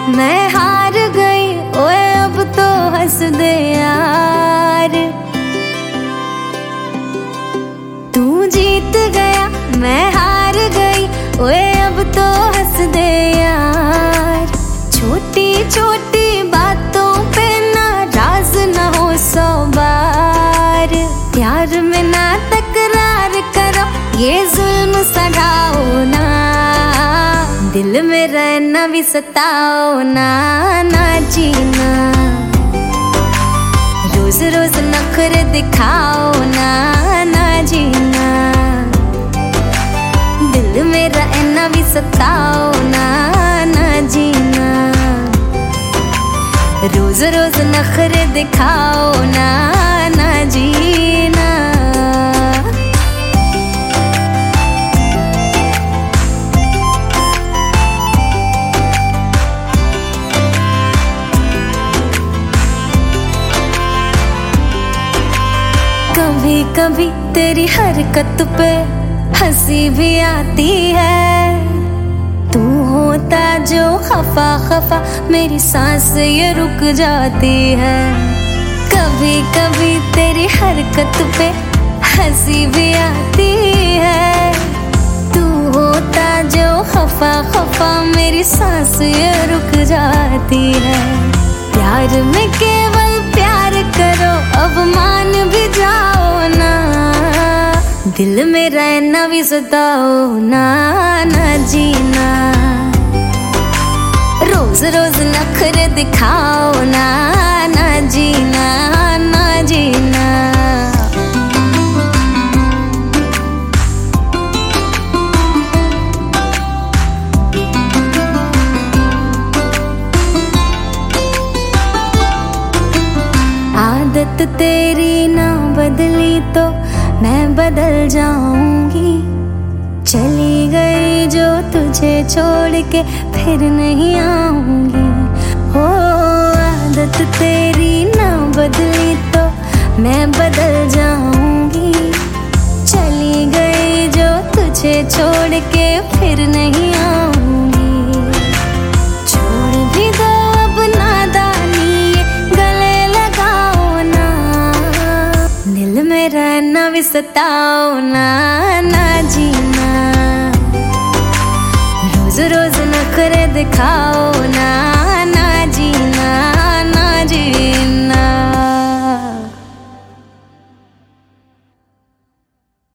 मैं हार गई, ओए अब तो हंस दे यार। तू जीत गया, मैं हार गई, ओए अब तो हंस दे यार। छोटी छोटी बातों पे नाराज न हो 100 बार। प्यार में ना तकरार करो, ये जुल्म सधाओ ना। दिल में रहना भी सताओ ना, ना जीना। रोज रोज नखरे दिखाओ ना, ना जीना। दिल में रहना भी सताओ ना, ना जीना। रोज रोज नखरे दिखाओ ना, ना जीना। कभी कभी तेरी हरकत पे हंसी भी आती है। तू होता जो खफा खफा, मेरी सांस ये रुक जाती है। कभी कभी तेरी हरकत पे हंसी भी आती है। तू होता जो खफा खफा, मेरी सांस ये रुक जाती है। प्यार में केवल प्यार करो, अब मान भी जाओ ना। दिल में रहना भी सताओ ना, ना जीना। रोज रोज नखरे दिखाओ ना, ना जीना, ना जीना। आदत तेरी ना बदली तो मैं बदल जाऊंगी। चली गई जो तुझे छोड़ के फिर नहीं आऊंगी। हो आदत तेरी ना बदली तो मैं बदल जाऊंगी। चली गई जो तुझे छोड़ के फिर नहीं आऊंगी। छोड़ भी दो अब नादानी, गले लगाओ ना। दिल में रहना भी सताओ ना, ना जीना। रोज रोज नखरे दिखाओ ना।